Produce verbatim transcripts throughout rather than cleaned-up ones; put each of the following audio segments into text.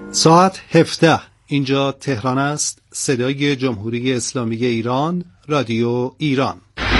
ساعت هفده اینجا تهران است. صدای جمهوری اسلامی ایران، رادیو ایران.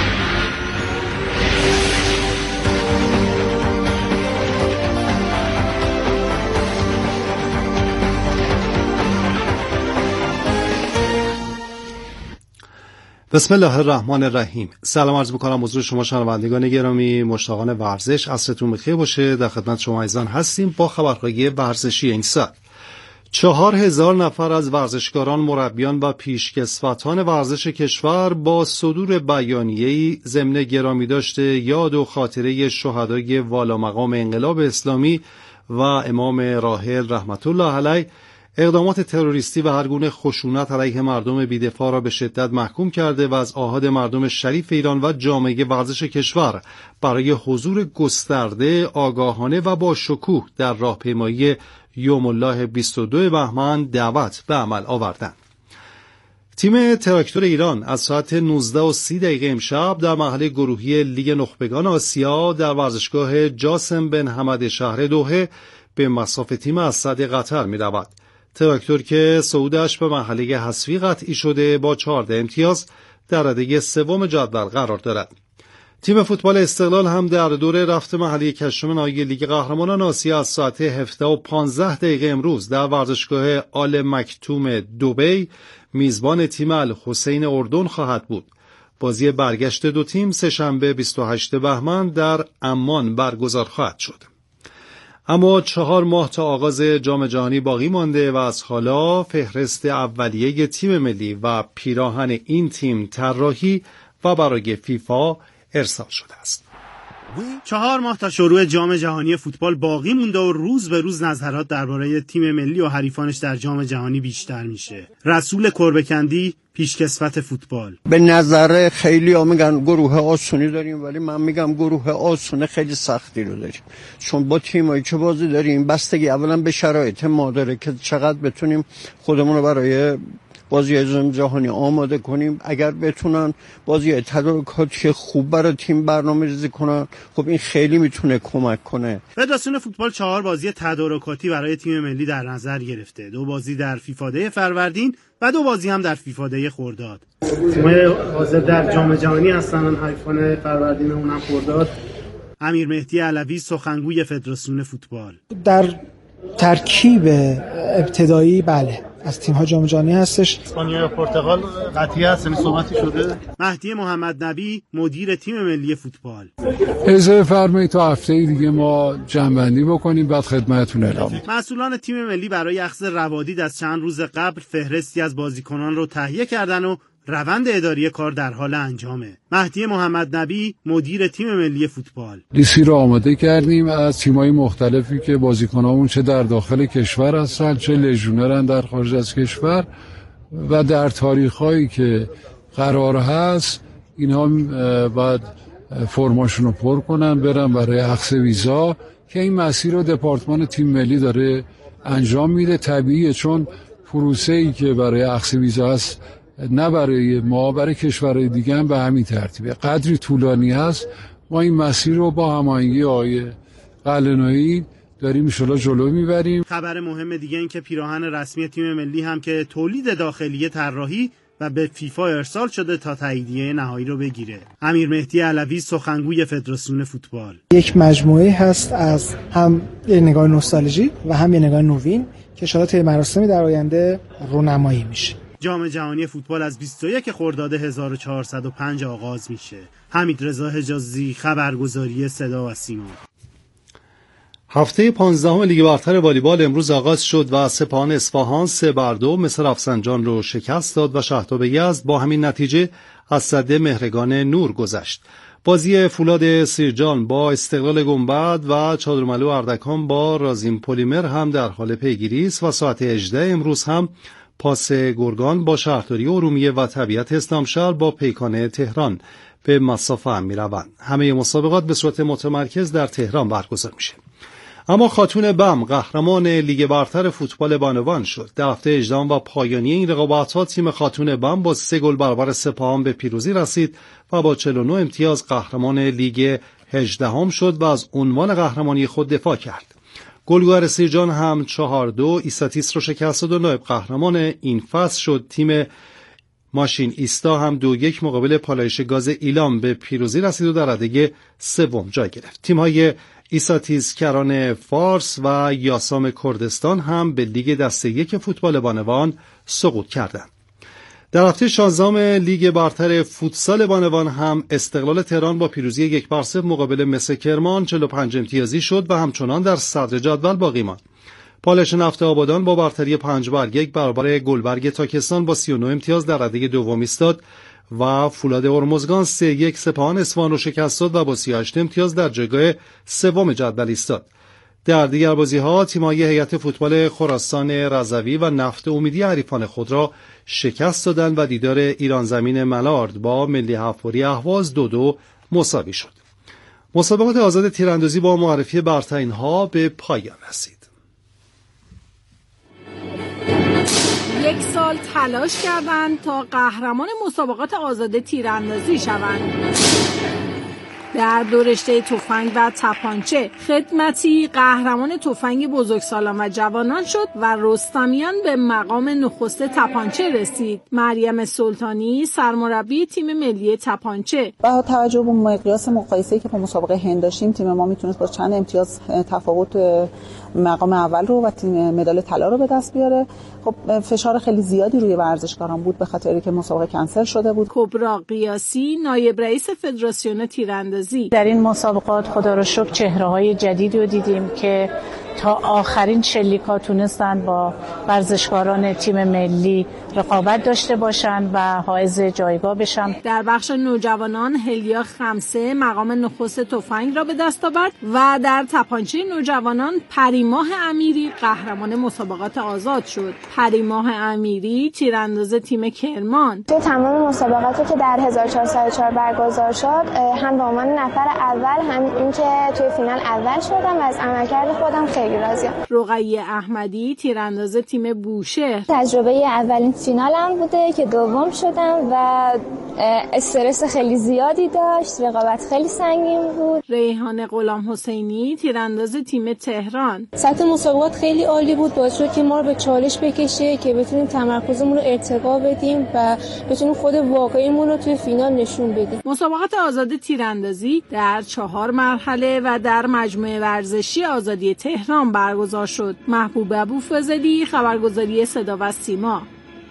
بسم الله الرحمن الرحیم. سلام عرض می‌کنم حضور شما شنوندگان گرامی، مشتاقان ورزش. عصرتون بخیر باشه. در خدمت شما عزیزان هستیم با خبرهای ورزشی این ساعت. چهار هزار نفر از ورزشکاران، مربیان و پیشکسوتان ورزش کشور با صدور بیانیه‌ای ضمن گرامی داشته یاد و خاطره شهدای والامقام انقلاب اسلامی و امام راحل رحمت الله علیه اقدامات تروریستی و هر گونه خشونت علیه مردم بی‌دفاع را به شدت محکوم کرده و از آحاد مردم شریف ایران و جامعه ورزش کشور برای حضور گسترده، آگاهانه و با شکوه در راهپیمایی یوم الله بیست و دو بهمن دعوت به عمل آوردند. تیم تراکتور ایران از ساعت نوزده و سی دقیقه امشب در مرحله گروهی لیگ نخبگان آسیا در ورزشگاه جاسم بن حمد شهر دوحه به مصاف تیم اسد قطر می رود. تراکتور که صعودش به مرحله حذفی قطعی شده با چهارده امتیاز در رده سوم جدول قرار دارد. تیم فوتبال استقلال هم در دور رفت مرحله کشم نهایی لیگ قهرمانان آسیا از ساعت هفده و پانزده دقیقه امروز در ورزشگاه آل مکتوم دبی میزبان تیم الحسین اردن خواهد بود. بازی برگشت دو تیم سه‌شنبه بیست و هشتم بهمن در عمان برگزار خواهد شد. اما چهار ماه تا آغاز جام جهانی باقی مانده و از حالا فهرست اولیه تیم ملی و پیراهن این تیم طراحی و برای فیفا ارسال شده است. چهار ماه تا شروع جام جهانی فوتبال باقی مونده و روز به روز نظرات درباره تیم ملی و حریفانش در جام جهانی بیشتر میشه. رسول کربکندی، پیشکسوت فوتبال: به نظر خیلی ها میگن گروه آسونی داریم، ولی من میگم گروه آسونه خیلی سختی رو داریم، چون با تیمایی که بازی داریم بستگی اولا به شرایط ما داره که چقدر بتونیم خودمون رو برای بازی جام جهانی آماده کنیم. اگر بتونن بازی تدارکاتی خوب برای تیم برنامه‌ریزی کنن، خب این خیلی میتونه کمک کنه. فدراسیون فوتبال چهار بازی تدارکاتی برای تیم ملی در نظر گرفته. دو بازی در فیفا دی فروردین و دو بازی هم در فیفا دی خرداد. تیم‌های حاضر در جام جهانی هستن، حریفان فروردین اونم خرداد. امیر مهدی علوی، سخنگوی فدراسیون فوتبال: در ترکیب ابتدایی بله از تیم‌ها جام جهانی هستش. اسپانیا و پرتغال قطعی هست، این صحبتی شده. مهدی محمد نبی، مدیر تیم ملی فوتبال: اجازه فرمایید تا هفته دیگه ما جمع‌بندی بکنیم بعد خدمتتون اعلام. مسئولان تیم ملی برای اخذ روادید از چند روز قبل فهرستی از بازیکنان رو تهیه کردن و روند اداری کار در حال انجامه. مهدی محمد نبی، مدیر تیم ملی فوتبال: لیستی رو آماده کردیم از تیم‌های مختلفی که بازیکنامون چه در داخل کشور هستن چه لژیونرن در خارج از کشور و در تاریخ‌هایی که قرار هست اینها باید فرماشون رو پر کنن برن برای اخذ ویزا که این مسیر رو دپارتمان تیم ملی داره انجام میده. طبیعیه چون پروسه‌ای که برای اخذ ویزا هست نه برای ما، برای کشورهای دیگه هم به همین ترتیبه، قدری طولانی هست. ما این مسیر رو با هماهنگی آقای قلعه‌نویی داریم انشالله جلو میبریم. خبر مهم دیگه این که پیراهن رسمی تیم ملی هم که تولید داخلی طراحی و به فیفا ارسال شده تا تاییدیه نهایی رو بگیره. امیر مهدی علوی، سخنگوی فدراسیون فوتبال: یک مجموعه هست از هم یه نگاه نوستالژی و هم یه نگاه نوین که ان شاءالله مراسمی در آینده رونمایی میشه. جام جهانی فوتبال از بیست و یک خرداد هزار و چهارصد و پنج آغاز میشه. حمید رضا حجازی، خبرگزاری صدا و سیما. هفته پانزدهم لیگ برتر والیبال امروز آغاز شد و سپاهان اصفهان سه بر دو مصر رفسنجان رو شکست داد و شهرتاب یزد با همین نتیجه از سده مهرگان نور گذشت. بازی فولاد سیرجان با استقلال گنبد و چادرملو اردکان با رازین پلیمر هم در حال پیگیری است و ساعت هجده امروز هم پاس گرگان با شهرداری ارومیه و طبیعت اسلامشهر با پیکان تهران به مصاف هم می روند. همه مسابقات به صورت متمرکز در تهران برگزار میشه. اما خاتون بم قهرمان لیگ برتر فوتبال بانوان شد. در هفته هجدهم و پایانی این رقابت‌ها تیم خاتون بم با سه گل برابر سپاهان به پیروزی رسید و با چهل و نه امتیاز قهرمان لیگ هجدهم شد و از عنوان قهرمانی خود دفاع کرد. گلگهر سیرجان هم چهار دو ایساتیس رو شکست داد و نایب قهرمان این فصل شد. تیم ماشین ایستا هم دو یک مقابل پالایش گاز ایلام به پیروزی رسید و در رده سوم جای گرفت. تیم‌های ایساتیس کران فارس و یاسام کردستان هم به لیگ دسته یک فوتبال بانوان سقوط کردند. در هفته شانزدهم لیگ برتر فوتسال بانوان هم استقلال تهران با پیروزی یک بر صفر مقابل مس کرمان چهل و پنج امتیازی شد و همچنان در صدر جدول باقی ماند. پالایش نفت آبادان با برتری پنج بر یک برابر گلبرگ تاکستان با سی و نه امتیاز در رده دوم ایستاد و فولاد هرمزگان سه یک سپاهان اصفهان رو شکست داد و با سی و هشت امتیاز در جایگاه سوم جدول ایستاد. در دیگر بازی‌ها تیم‌های هیئت فوتبال خراسان رضوی و نفت امیدی حریفان خود را شکست دادند و دیدار ایران زمین ملارد با ملی حفاری اهواز دو دو مساوی شد. مسابقات آزاد تیراندازی با معرفی برترین‌ها به پایان رسید. یک سال تلاش کردند تا قهرمان مسابقات آزاد تیراندازی شوند. در دو رشته تفنگ و تپانچه خدمتی قهرمان تفنگ بزرگسالان و جوانان شد و رستمیان به مقام نخست تپانچه رسید. مریم سلطانی سرمربی تیم ملی تپانچه: با توجه به مقیاس مقایسه‌ای که با مسابقه هند داشتیم، تیم ما میتونست با چند امتیاز تفاوت مقام اول رو و تیم مدال طلا رو به دست بیاره. خب فشار خیلی زیادی روی ورزشکاران بود به خاطری که مسابقه کنسل شده بود. کبرا قیاسی نایب رئیس فدراسیون تیراندازی: در این مسابقات خدا رو شکر چهره‌های جدیدی رو دیدیم که تا آخرین شلیک‌ها تونستن با ورزشکاران تیم ملی رقابت داشته باشن و حائز جایگاه بشن. در بخش نوجوانان هلیا خمسه مقام نخست تفنگ را به دست آورد و در تپانچه نوجوانان پریماه امیری قهرمان مسابقات آزاد شد. پریماه امیری تیرانداز تیم کرمان: تو تمام مسابقاتی که در هزار و چهارصد و چهار برگزار شد، هم به عنوان نفر اول هم اینکه توی فینال اول شدم و از عملکرد خودم خیلی راضیم. رقیه احمدی تیرانداز تیم بوشهر: تجربه اولین فینالم بوده که دوم شدم و استرس خیلی زیادی داشت، رقابت خیلی سنگین بود. ریحان غلام حسینی تیرانداز تیم تهران: سطح مسابقات خیلی عالی بود، باعث شد که ما رو به چالش بکشه که بتونیم تمرکزمون رو ارتقا بدیم و بتونیم خود واقعیمون رو توی فینال نشون بدیم. مسابقات آزاد تیراندازی در چهار مرحله و در مجموعه ورزشی آزادی تهران برگزار شد. محبوب ابوفضلی، خبرگزاری صدا و سیما.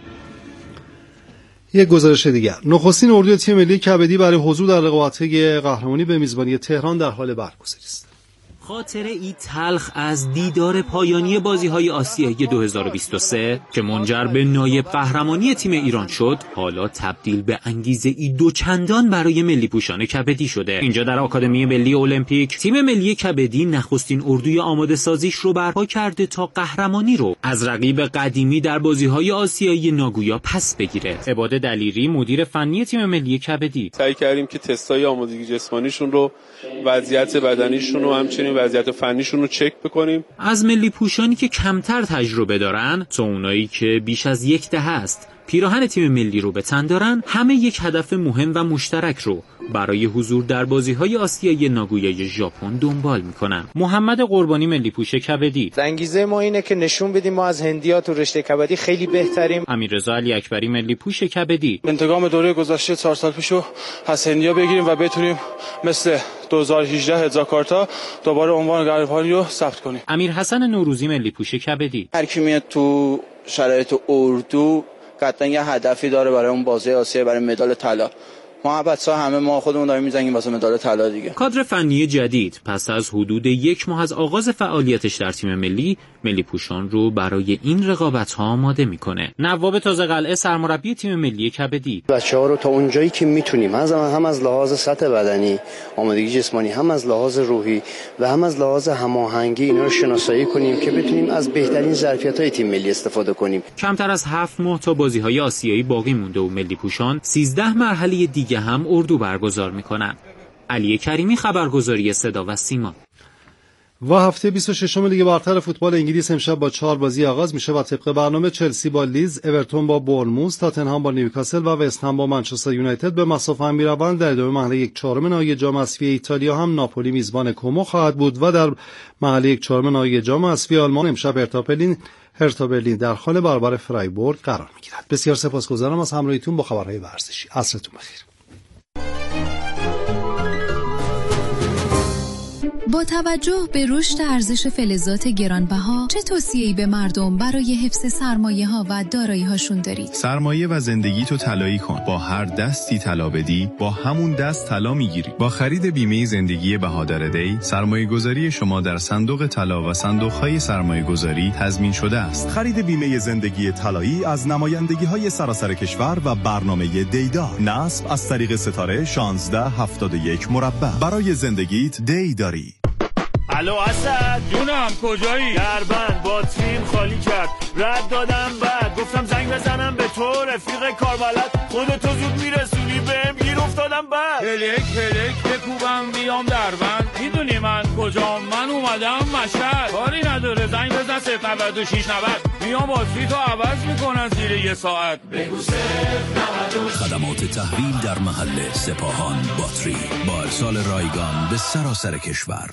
یک گزارش دیگر: نخستین اردوی تیم ملی کبدی برای حضور در رقابت‌های قهرمانی به میزبانی تهران در حال برگزاری است. خاطره ای تلخ از دیدار پایانی بازی‌های آسیایی دو هزار و بیست و سه که منجر به نایب قهرمانی تیم ایران شد، حالا تبدیل به انگیزه ای دوچندان برای ملی پوشان کبدی شده. اینجا در آکادمی ملی المپیک تیم ملی کبدی نخستین اردوی آماده سازیش رو برپا کرده تا قهرمانی رو از رقیب قدیمی در بازی‌های آسیایی ناگویا پس بگیره. عباد دلیری مدیر فنی تیم ملی کبدی: سعی کردیم که تستای آمادگی جسمانیشون رو، وضعیت بدنیشون رو، همچنین وضعیت فنیشون رو چک بکنیم. از ملی پوشانی که کمتر تجربه دارن تا اونایی که بیش از یک دهه است پیراهن تیم ملی رو به تن دارن، همه یک هدف مهم و مشترک رو برای حضور در بازی‌های آسیایی ناگویای ژاپن دنبال می‌کنن. محمد قربانی ملی پوش کبدی: انگیزه ما اینه که نشون بدیم ما از هندی‌ها تو رشته کبدی خیلی بهتریم. امیررضا علی اکبری ملی پوش کبدی: انتقام دوره گذشته چهار سال پیشو از هندی‌ها بگیریم و بتونیم مثل دو هزار و هجده هزاکارتا دوباره عنوان قهرمانی رو ثبت کنیم. امیرحسن نوروزی ملی پوش کبدی: هر کی میاد تو شرایط اردو قطعا یه هدفی داره برای اون بازی آسیا، برای مدال طلا. ما بچه‌ها همه ما خودمون داریم می‌زنیم واسه مدال طلا دیگه. کادر فنی جدید پس از حدود یک ماه از آغاز فعالیتش در تیم ملی، ملی پوشان رو برای این رقابت‌ها آماده می‌کنه. نواب تازه قلعه سرمربی تیم ملی کبدی: بچه‌ها رو تا اونجایی که می‌تونیم هم هم از لحاظ سطح بدنی، آمادگی جسمانی، هم از لحاظ روحی و هم از لحاظ هماهنگی اینا رو شناسایی کنیم که بتونیم از بهترین ظرفیت‌های تیم ملی استفاده کنیم. کمتر از هفت ماه تا بازی‌های آسیایی باقی مونده و ملی پوشان سیزده مرحله دیگه هم اردو برگزار میکنن. علی کریمی، خبرگزاری صدا و سیما. و هفته بیست و ششم لیگ برتر فوتبال انگلیس امشب با چهار بازی آغاز میشه و طبق برنامه چلسی با لیدز، اورتون با بورنموث، تاتنهام با نیوکاسل و وست هم با منچستر یونایتد به مسافت هم میروند. در ادامه مرحله یک چهارم نهایی جام حذفی ایتالیا هم ناپولی میزبان کومو خواهد بود و در مرحله یک چهارم نهایی جام حذفی آلمان امشب هرتا برلین هرتا برلین در خانه برابر فرایبورگ قرار میگیرد. بسیار سپاسگزارم از همراهیتون با خبرهای ورزشی. عصرتون بخیر. با توجه به رشد ارزش فلزات گرانبها چه توصیه‌ای به مردم برای حفظ سرمایه‌ها و دارایی‌هاشون دارید؟ سرمایه و زندگی تو طلایی کن. با هر دستی طلا بدی، با همون دست طلا میگیری. با خرید بیمه زندگی بهادر دی، سرمایه‌گذاری شما در صندوق طلا و صندوق‌های سرمایه‌گذاری تضمین شده است. خرید بیمه زندگی طلایی از نمایندگی‌های سراسر کشور و برنامه دیدار. نصب از طریق ستاره شانزده هفتاد و یک مربع. برای زندگیت دی داری. الو اسد جونم کجایی؟ دربند باتریم خالی کرد رد دادم بعد گفتم زنگ بزنم به تو رفیق کاربلد خودتو زود میرسونی بهم گیر افتادم بعد هلک هلک بکوبم بیام دربند میدونی من کجام؟ من اومدم مشهد کاری نداره زنگ بزن صفر نود و شش نود میام باتری تو عوض میکنن زیر یه ساعت بگو صفر خدمات تحویل در محل سپاهان باتری با ارسال رایگان به سراسر کشور.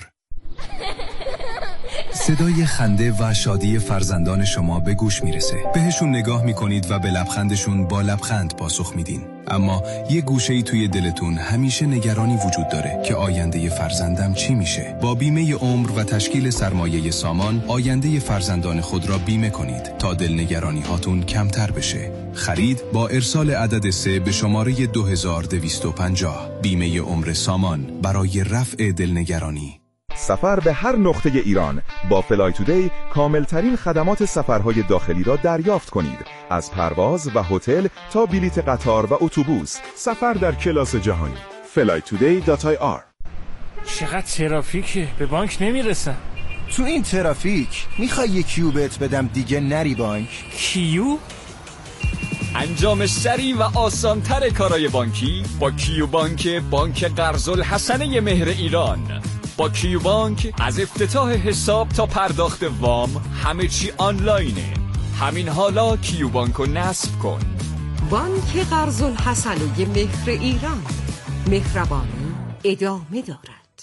صدای خنده و شادی فرزندان شما به گوش میرسه. بهشون نگاه میکنید و به لبخندشون با لبخند پاسخ میدین. اما یه گوشه‌ای توی دلتون همیشه نگرانی وجود داره که آینده فرزندم چی میشه. با بیمه عمر و تشکیل سرمایه سامان آینده فرزندان خود را بیمه کنید تا دلنگرانی هاتون کمتر بشه. خرید با ارسال عدد سه به شماره دو هزار و دویست و پنجاه. بیمه عمر سامان برای رفع دلنگرانی. سفر به هر نقطه ایران با فلای تودی کاملترین خدمات سفرهای داخلی را دریافت کنید. از پرواز و هتل تا بلیط قطار و اتوبوس، سفر در کلاس جهانی. فلای تودی دات آی آر. چقدر ترافیکه، به بانک نمیرسم. تو این ترافیک میخوای یه کیو بهت بدم دیگه نری بانک؟ کیو؟ انجام سریع و آسانتر کارهای بانکی با کیو بانک، بانک قرض الحسنه مهر ایران. با کیو بانک از افتتاح حساب تا پرداخت وام همه چی آنلاینه. همین حالا کیو بانکو نصب کن. بانک قرض الحسنه مهر ایران، مهربانی ادامه دارد.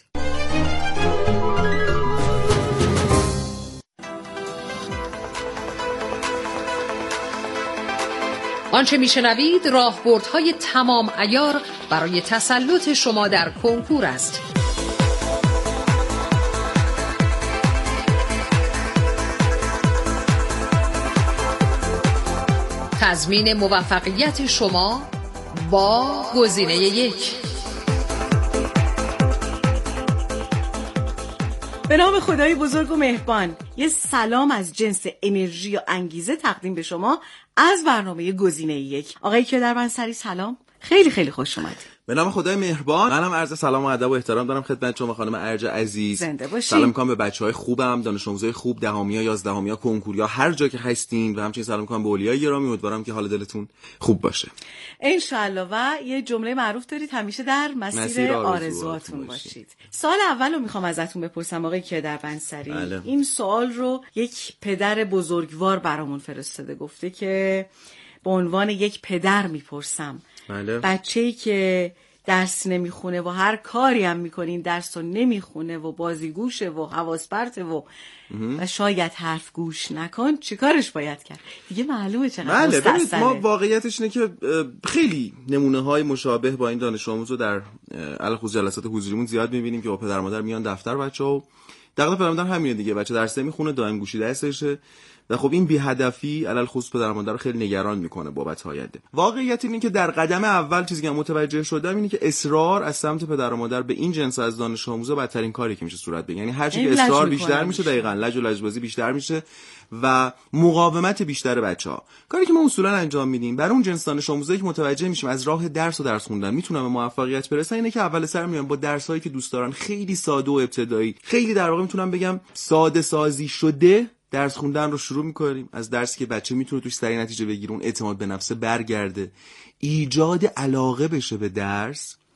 آنچه میشنوید راهبردهای تمام عیار برای تسلط شما در کنکور است. تضمین موفقیت شما با گزینه یک. به نام خدای بزرگ و مهربان، یه سلام از جنس انرژی و انگیزه تقدیم به شما از برنامه گزینه یک. آقای کیودربنسری سلام، خیلی خیلی خوش اومدید. به نام خدای مهربان، منم عرض سلام و ادب و احترام دارم خدمت شما خانم ارج عزیز. زنده باشید. سلام می‌کنم به بچه‌های خوبم، دانش آموزای خوب، دهمیا، یازدهمیا، کنکوریا، هر جا که هستین و همچنین سلام می‌کنم به اولیای گرامی. امیدوارم که حال دلتون خوب باشه. ان شاءالله. و یه جمله معروف دارید همیشه در مسیر, مسیر آرزوهاتون باشید. باشید. سوال اولو می‌خوام ازتون بپرسم آقای کیودربنسری. بله. این سوال رو یک پدر بزرگوار برامون فرستاده، گفته که به عنوان یک پدر میپرسم. بله. بچه‌ای که درس نمیخونه و هر کاری هم میکنین درس رو نمیخونه و بازیگوشه و حواس پرته و و شاید حرف گوش نکن، چیکارش باید کرد؟ دیگه معلومه چقدر بله. ببینید ما واقعیتش اینه که خیلی نمونه های مشابه با این دانش آموز رو در الخصوص جلسات حضوریمون زیاد میبینیم که با پدر مادر میان دفتر بچه‌ها و دغدغه پدر مادر همینه دیگه، بچه درس نمیخونه، دائم گوشی دستشه و خب این بی هدفی علل خصوص پدر مادر رو خیلی نگران میکنه بابت آینده. واقعیت اینه که در قدم اول چیزی که متوجه شدم اینه که اصرار از سمت پدر و مادر به این جنس از دانش آموزا بدترین کاری که میشه صورت بگیره. یعنی هر چی که اصرار بیشتر میشه، دقیقاً لج و لجبازی بیشتر میشه و مقاومت بیشتر بچه‌ها. کاری که ما اصولا انجام میدیم برای اون جنس دانش آموزایی که متوجه میشیم از راه درس و درس خوندن میتونن به موفقیت برسن، اینه که اول سر میان با درسایی که دوست دارن، خیلی ساده و ابتدایی، خیلی در واقع میتونم بگم ساده سازی شده درس خوندن رو شروع میکنیم. از درسی که بچه میتونه توش سریع نتیجه بگیره، اون اعتماد به نفس برگرده، ایجاد علاقه بشه به درس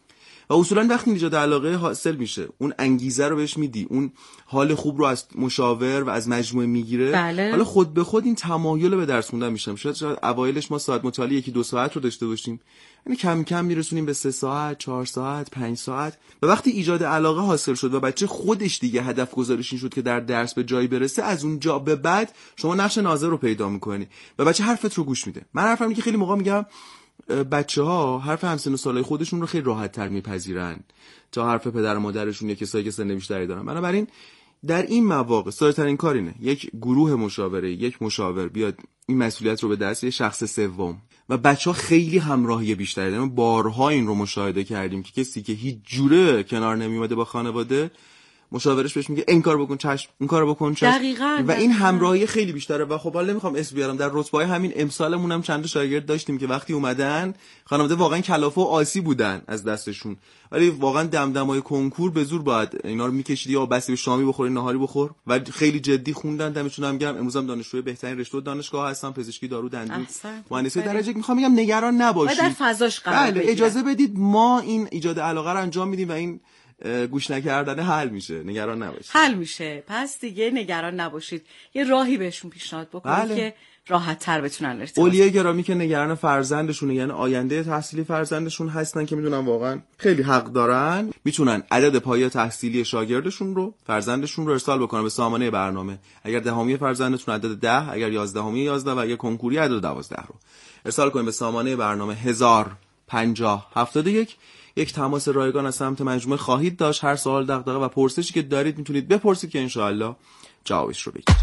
و اصولا وقتی ایجاد علاقه حاصل میشه، اون انگیزه رو بهش میدی، اون حال خوب رو از مشاور و از مجموعه میگیره، بله. حالا خود به خود این تمایل به درس خوندن میشه. شاید شاید اوایلش ما ساعت مطالعه یکی دو ساعت رو داشته باشیم، یعنی کم کم میرسونیم به سه ساعت، چهار ساعت، پنج ساعت. و وقتی ایجاد علاقه حاصل شد و بچه خودش دیگه هدف گذاریش این شد که در درس به جایی برسه، از اون جا به بعد شما نقش ناظر رو پیدا میکنی و بچه حرفت رو گوش میده. من حرفم اینه که خیلی موقع میگم بچه‌ها حرف همسن و سالای خودشون رو خیلی راحت‌تر میپذیرن تا حرف پدر و مادرشون یا کسایی که سن بیشتری دارن. بنابراین در این مواقع ساده‌ترین کار اینه یک گروه مشاوره، یک مشاور بیاد این مسئولیت رو به دست یه شخص سوم و بچه‌ها خیلی همراهی بیشتری دارن. بارها این رو مشاهده کردیم که کسی که هیچ جوره کنار نمیومده با خانواده، مشاورش بهش میگه این کارو بکن چشم، این کارو بکن چشم. دقیقاً. و این همراهی خیلی بیشتره. و خب حالا نمیخوام اسم بیارم، در رتبه‌های همین امسالمون هم چند تا شاگرد داشتیم که وقتی اومدن خانواده واقعا کلافه و آسی بودن از دستشون، ولی واقعا دمدمای کنکور به زور باید اینا رو میکشید یا بسی به شامی بخوری نهاری بخور و خیلی جدی خوندن. دمشون هم گرم. امروز هم دانشجوی بهترین رشته دانشگاه هستن، پزشکی، دارو، دندون، مهندسی درجه. میخوام بگم نگران نباشید، در فضاش قرار بله اجازه بدید ما این ایجاد علاقه رو انجام میدیم و این گوش نکردن حل میشه. نگران نباشید، حل میشه. پس دیگه نگران نباشید، یه راهی بهشون پیشنهاد بکنید بله. که راحت تر بتونن ارتباط. اولیای گرامی که نگران فرزندشونه، یعنی آینده تحصیلی فرزندشون هستن، که میدونن واقعا خیلی حق دارن، میتونن عدد پایه تحصیلی شاگردشون رو، فرزندشون رو ارسال بکنن به سامانه برنامه. اگر دهمی فرزندتون عدد ده، اگر یازدهمی یازده و اگر کنکوری عدد دوازده رو ارسال کنید به سامانه برنامه هزار و پنجاه هفتاد و یک. یک تماس رایگان از سمت مجموعه خواهید داشت. هر سوال، دغدغه و پرسشی که دارید میتونید بپرسید که انشاءالله جوابش رو بگیرید.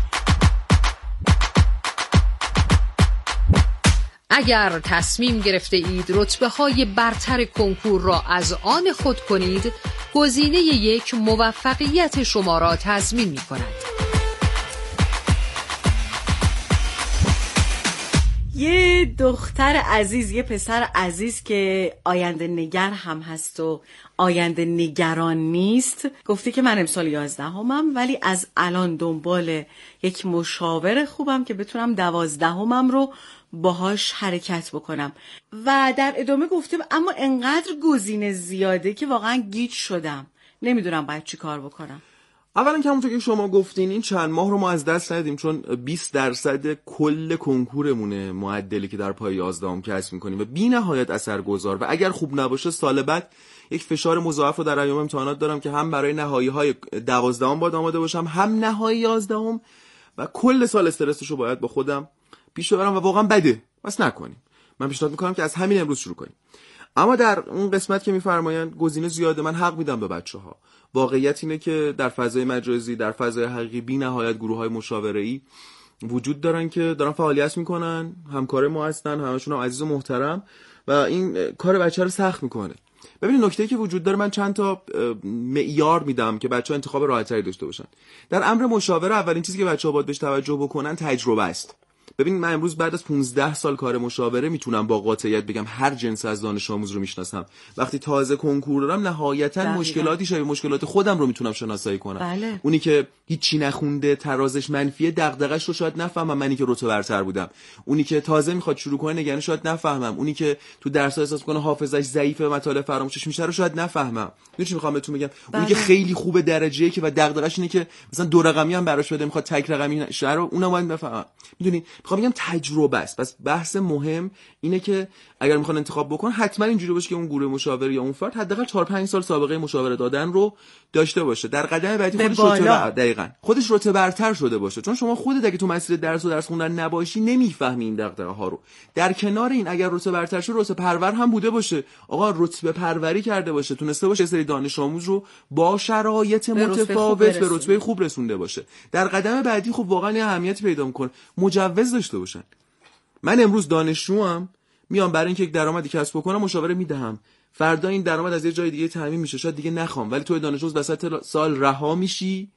اگر تصمیم گرفته اید رتبه های برتر کنکور را از آن خود کنید، گزینه یک موفقیت شما را تضمین می کند. یه دختر عزیز، یه پسر عزیز که آینده نگر هم هست و آینده نگران نیست، گفته که من امسال یازدهمم ولی از الان دنبال یک مشاور خوبم که بتونم دوازدهمم رو باهاش حرکت بکنم. و در ادامه گفته اما انقدر گزینه زیاده که واقعا گیج شدم، نمیدونم باید چی کار بکنم. اولا که همونطور که شما گفتین این چند ماه رو ما از دست ندیم، چون بیست درصد کل کنکورمونه معدلی که در پای یازدهم کسب می‌کنیم و بی‌نهایت اثرگذار. و اگر خوب نباشه سال بعد یک فشار مضاعف رو در ایام امتحانات دارم که هم برای نهایی‌های دوازدهم باید آماده باشم، هم نهایی یازدهم، و کل سال استرسش رو باید با خودم پیش ببرم و واقعا بده. بس نکنیم. من پیشنهاد می‌کنم که از همین امروز شروع کنیم. اما در اون قسمت که می‌فرمایند گزینه زیاده، من حق میدم به بچه‌ها. واقعیت اینه که در فضای مجازی، در فضای حقیقی بی‌نهایت گروه‌های مشاوره‌ای وجود دارن که دارن فعالیت میکنن، همکار ما هستن، همشون هم عزیز و محترم و این کار بچه رو سخت میکنه. ببینید نکته‌ای که وجود داره، من چند تا معیار میدم که بچه‌ها انتخاب راحت‌تری داشته باشن. در امر مشاوره اولین چیزی که بچه‌ها باید بهش توجه بکنن تجربه است. ببین من امروز بعد از پانزده سال کار مشاوره میتونم با قاطعیت بگم هر جنس از دانش آموز رو میشناسم. وقتی تازه کنکور دارم نهایتا دقیقا. مشکلاتی شبیه مشکلات خودم رو میتونم شناسایی کنم. بله. اونی که هیچی نخونده، ترازش منفیه، دغدغش رو شاید نفهمم، منی که رتبه برتر بودم. اونی که تازه میخواد شروع کنه نگران شاید نفهمم. اونی که تو درس احساس کنه حافظش ضعیفه و مطالب فراموشش میشه رو شاید نفهمم. میدونی چی میخوام بهتون بگم؟ بله. اونی که خیلی خوبه درجه‌ای که و دغدغش اینه که مثلا دو رقمی هم براش بده، میخواد تک رقمی شهر رو اونم باید بفهمم. میدونی میخوام بگم تجربه است. پس بحث مهم اینه که اگر میخوان انتخاب بکنن حتما اینجوری باشه که اون گروه مشاور یا اون فرد حداقل چهار پنج سال سابقه مشاوره دادن رو داشته باشه. در قدم بعدی خودش رتبه دقیقاً خودش رتبه برتر شده باشه، چون شما خودت اگه تو مسیر درس و درس خوندن نباشی نمیفهمی این دغدغه ها رو. در کنار این اگر رتبه برتر شه رتبه پرور هم بوده باشه، آقا رتبه پروری کرده باشه، تونسته باشه سری دانش آموز رو با شرایط متفاوت به رتبه خوب رسونده باشه. در قدم بعدی خب واقعا اهمیت پیدا میکنه مجوز داشته باشن. من امروز دانشجوام، میام برای اینکه یک درآمدی کسب بکنم مشاوره میدهم، فردا این درآمد از یه جای دیگه تامین میشه، شاید دیگه نخوام، ولی تو دانشجو وسط سال رها میشی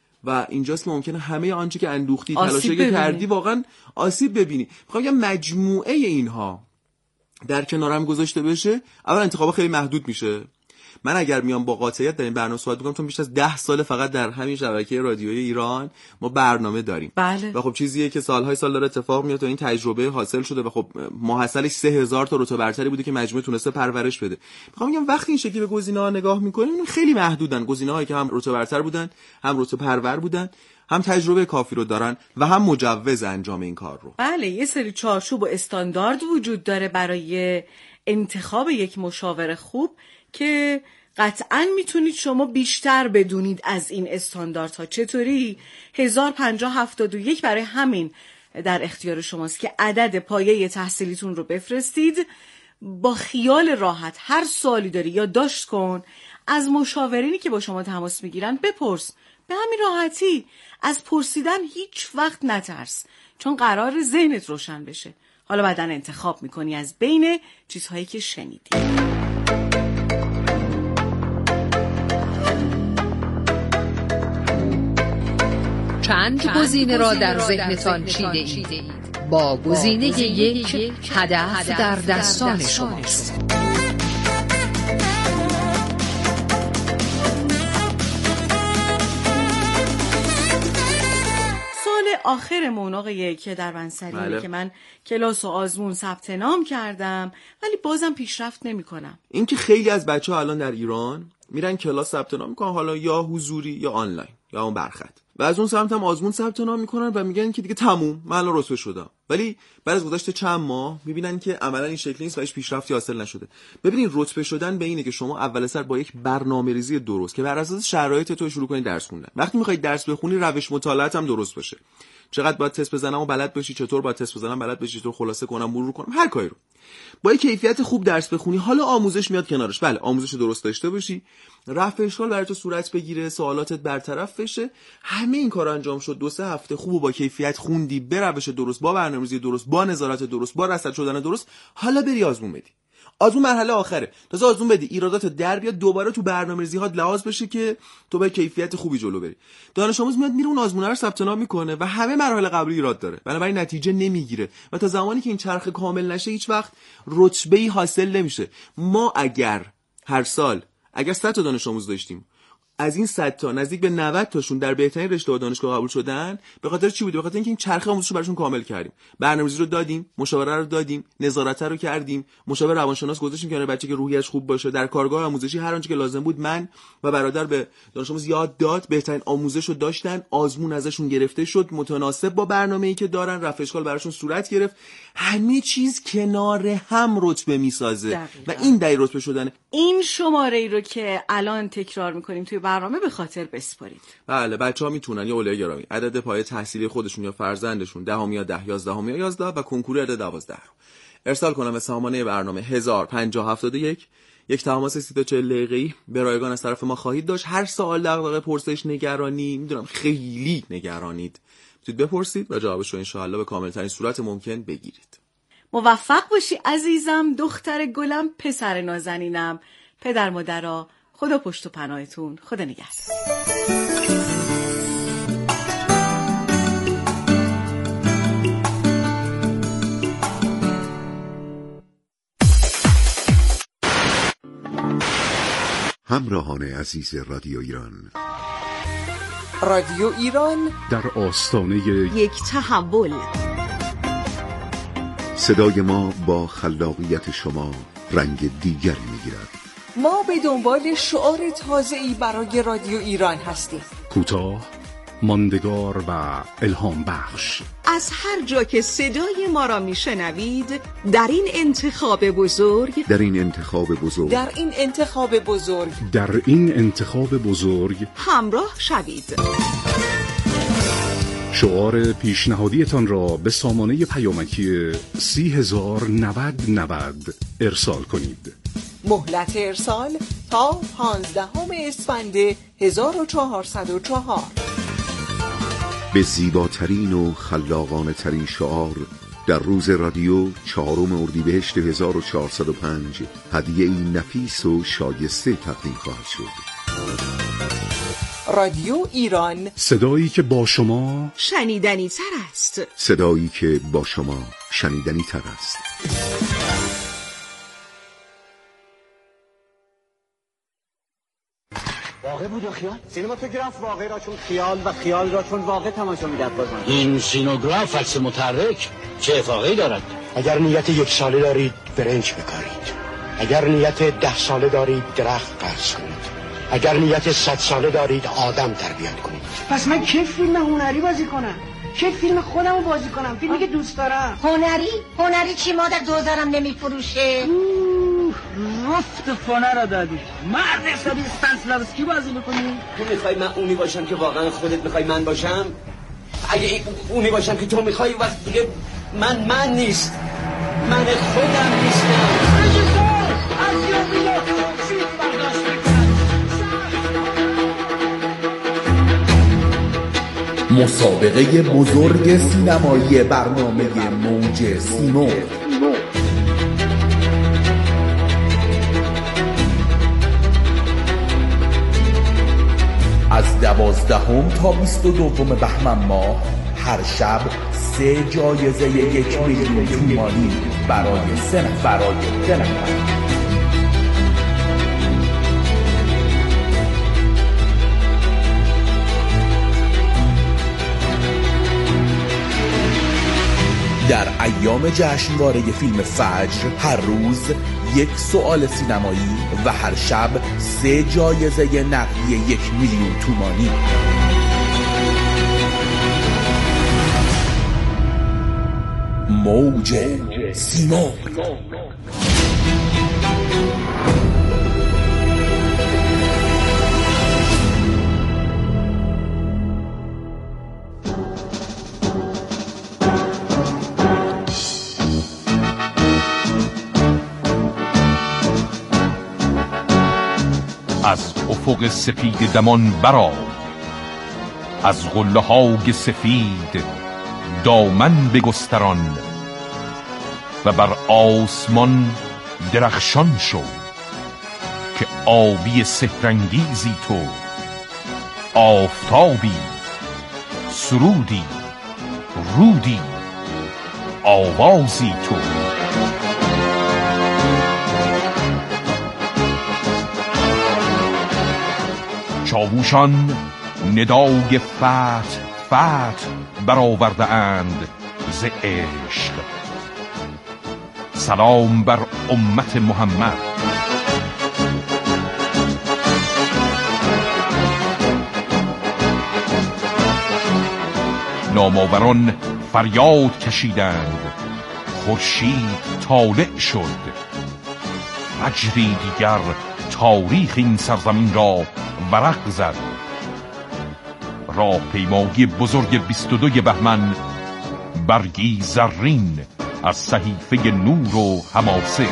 و اینجاست که ممکنه همه آنچه که اندوختی تلاشی کردی واقعا آسیب ببینی. میخوام بگم مجموعه اینها در کنار هم گذاشته بشه، اول انتخاب خیلی محدود میشه. من اگر میام با قاطعیت در این برنامه صحبت میکنم چون بیش از ده سال فقط در همین شبکه رادیویی ایران ما برنامه داریم بله. و خب چیزیه که سالهای سال داره اتفاق میفته و این تجربه حاصل شده و خب ماحصلش سه هزار تا رتبه برتری بوده که مجموعه تونسته پرورش بده. میخوام بگم وقتی این شکلی به گزینه‌ها نگاه میکنیم خیلی محدودن، گزینه‌هایی که هم رتبه برتر بودن، هم رتبه پرور بودن، هم تجربه کافی رو دارن و هم مجوز انجام این کار رو. بله، یه سری چارچوب و استاندارد وجود داره برای انتخاب یک مشاور خوب که قطعاً میتونید شما بیشتر بدونید از این استانداردها. چطوری؟ هزار و پنجاه هفتاد و یک برای همین در اختیار شماست که عدد پایه تحصیلیتون رو بفرستید. با خیال راحت هر سوالی داری یا داشت کن، از مشاورینی که با شما تماس میگیرن بپرس. به همین راحتی از پرسیدن هیچ وقت نترس، چون قرار ذهنت روشن بشه. حالا بعدن انتخاب میکنی از بین چیزهایی که شنیدی. چند گزینه را در ذهنتان چیده اید؟ با گزینه یک هدف در دستان شماست. آخرمون آقای که در بنسری بله. که من کلاس و آزمون ثبت نام کردم ولی بازم پیشرفت نمی‌کنم. این که خیلی از بچه‌ها الان در ایران میرن کلاس ثبت نام میکنن، حالا یا حضوری یا آنلاین یا اون برخط، و از اون سمت هم آزمون ثبت نام میکنن و میگن که دیگه تموم من الان رتبه شدم، ولی بعد از گذشت چند ماه میبینن که عملا این شکلی نیست و هیچ پیشرفتی حاصل نشده. ببینید رتبه شدن به اینه که شما اول سر با یک برنامه‌ریزی درست که بر اساس شرایط تو شروع کنید درس خوندن. وقتی میخواید درس بخونی روش مطالعات هم درست باشه. چقدر باید تست بزنم و بلد باشی، چطور باید تست بزنم بلد باشی، چطور خلاصه کنم مرور کنم، هر کاری رو با یک کیفیت خوب درس بخونی. حالا آموزش میاد کنارش، بله آموزش درست داشته باشی، رفع اشکال برای تو صورت بگیره، سوالاتت برطرف بشه. همه این کار انجام شد، دو سه هفته خوب و با کیفیت خوندی، به روش درست، با برنامه‌ریزی درست، با نظارت درست، با رصد شدن درست، حالا بری آزمون بدی. آزمون مرحله آخره. تازه آزمون بدی ایرادات در بیاد، دوباره تو برنامه‌ریزی‌هات لحاظ بشه که تو با کیفیت خوبی جلو بری. دانش آموز میاد میره اون آزمون رو ثبت نام میکنه و همه مراحل قبلی ایراد داره، بنابراین نتیجه نمیگیره و تا زمانی که این چرخه کامل نشه هیچ وقت رتبه‌ای حاصل نمیشه. ما اگر هر سال اگر صد تا دانش آموز داشتیم، از این صد تا نزدیک به نود تاشون در بهترین رشته دانشگاه قبول شدن، به خاطر چی بوده؟ به خاطر اینکه این چرخه آموزش رو براشون کامل کردیم. برنامه‌ریزی رو دادیم، مشاوره رو دادیم، نظارت رو کردیم، مشاور روانشناس گذاشتیم که بچه که روحیش خوب باشه، در کارگاه آموزشی هر آنچه که لازم بود من و برادر به دانش آموز یاد داد، بهترین آموزش رو داشتن، آزمون ازشون گرفته شد متناسب با برنامه‌ای که دارن، رفع اشکال براشون صورت گرفت. همه چیز کنار هم رتبه میسازه و این دقیق رتبه شدنه. این شماره ای رو که الان تکرار می‌کنیم توی برنامه به خاطر بسپارید. بله بچه‌ها میتونن یا اولیا گرامی عدد پایه تحصیلی خودشون یا فرزندشون دهم یا ده، یازدهم یا یازده و کنکور عدد دوازده رو ارسال کنن به سامانه برنامه هزار و پنجاه هفتاد و یک. یک تماس سی تا چهل دقیقه‌ای به رایگان از طرف ما خواهید داشت. هر سوال دغدغه پرسش نگرانی، میدونم خیلی نگرانید، میتونید بپرسید و جوابش رو ان شاءالله به کامل ترین صورت ممکن بگیرید. موفق باشی عزیزم، دختر گلم، پسر نازنینم، پدر مادرها، خدا پشت و پناهتون، خدا نگهدار. همراهان عزیز رادیو ایران، رادیو ایران در آستانه یک تحول. صدای ما با خلاقیت شما رنگ دیگری میگیرد. ما به دنبال شعار تازه‌ای برای رادیو ایران هستیم، کوتاه، ماندگار و الهام بخش. از هر جا که صدای ما را میشنوید، در این انتخاب بزرگ در این انتخاب بزرگ در این انتخاب بزرگ در این انتخاب بزرگ همراه شوید. شعار پیشنهادیتان را به سامانه پیامکی سی هزار نود نود ارسال کنید. مهلت ارسال تا پانزدهم اسفند هزار و چهارصد و چهار. به زیباترین و خلاقانه ترین شعار در روز رادیو چهارم اردیبهشت هزار و چهارصد و پنج هدیه ای نفیس و شایسته تقدیم خواهد شد. رادیو ایران، صدایی که با شما شنیدنی تر است. صدایی که با شما شنیدنی تر است. واقع بود یا خیال؟ سینماتوگراف واقع را چون خیال و خیال را چون واقع تماشا می‌دهد بازم. این سینوگراف عکس متحرک چه اتفاقی دارد؟ اگر نیت یک ساله دارید برنج بکارید. اگر نیت ده ساله دارید درخت قرض کنید. اگر نیت صد ساله دارید آدم تربیت کنید. پس من کی فیلم هنری بازی کنم؟ چه فیلم خودمو بازی کنم؟ فیلمی که دوست دارم. هنری؟ هنری چی مادر دوزارم نمیفروشه؟ رفت فانه را دادی. مرد حسابی استانسلاوسکی بازی میکنی؟ تو میخوای من اونی باشم که واقعا خودت میخوای من باشم؟ اگه اونی باشم که تو میخوای وقت دیگه من من نیست. من خودم نیستم. از یومیات فیلم برداشت مسابقه بزرگ سینمایی برنامه موج سیمو از دوازدهم تا بیست و دوم بهمن ماه هر شب سه جایزه یک میلیون تومانی برای سه نفر برای سه نفر در ایام جشنواره فیلم فجر هر روز یک سوال سینمایی و هر شب سه جایزه نقدی یک میلیون تومانی. موج سیمو. از افق سپید دمان برآ، از قله های سفید دامن بگستران و بر آسمان درخشان شو که آبی سحرانگیزی تو، آفتابی، سرودی، رودی، آوازی تو. چاووشان ندای فتح فتح برآورده اند ز عشق. سلام بر امت محمد. نامآوران فریاد کشیدند، خورشید طالع شد. فجری دیگر تاریخ این سرزمین را ورق زد. راهپیمایی بزرگ بیست و دو بهمن، برگی زرین از صحیفه نور و حماسه.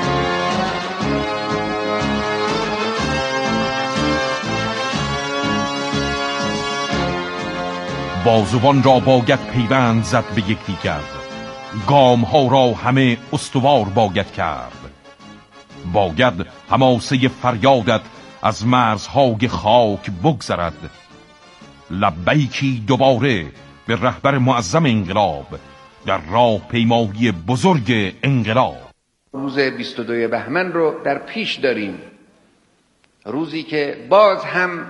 بازوان را باید پیوند زد به یکدیگر، گام ها را همه استوار باید کرد. باید حماسه فریادت از مرزهای خاک بگذرد. لبیکی دوباره به رهبر معظم انقلاب در راه پیمایی بزرگ انقلاب. روز بیست و دو بهمن رو در پیش داریم، روزی که باز هم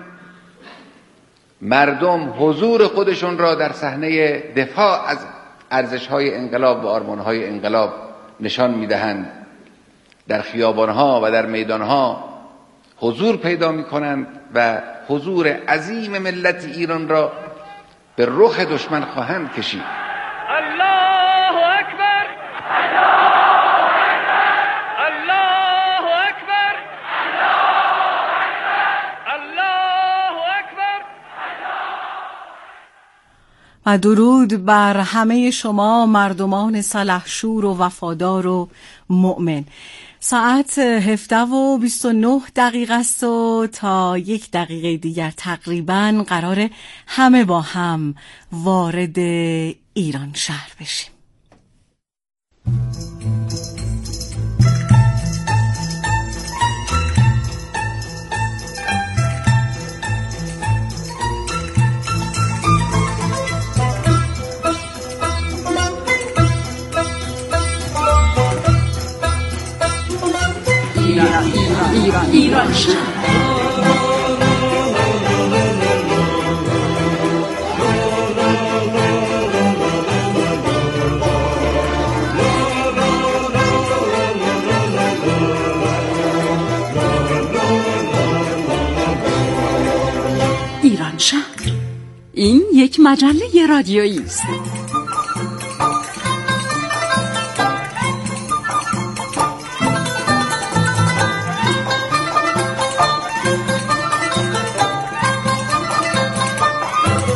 مردم حضور خودشون را در صحنه دفاع از ارزش‌های انقلاب و آرمان‌های انقلاب نشان می‌دهند. در خیابان‌ها و در میدان‌ها حضور پیدا می‌کنند و حضور عظیم ملت ایران را به رخ دشمن خواهند کشید. الله اکبر، الله اکبر، الله اکبر. و درود بر همه شما مردمان سلحشور و وفادار و مؤمن. ساعت هفده و بیست و نه دقیقه است و تا یک دقیقه دیگر تقریبا قرار همه با هم وارد ایران شهر بشیم. ایران ایران ایران شهر. این یک مجله رادیویی است.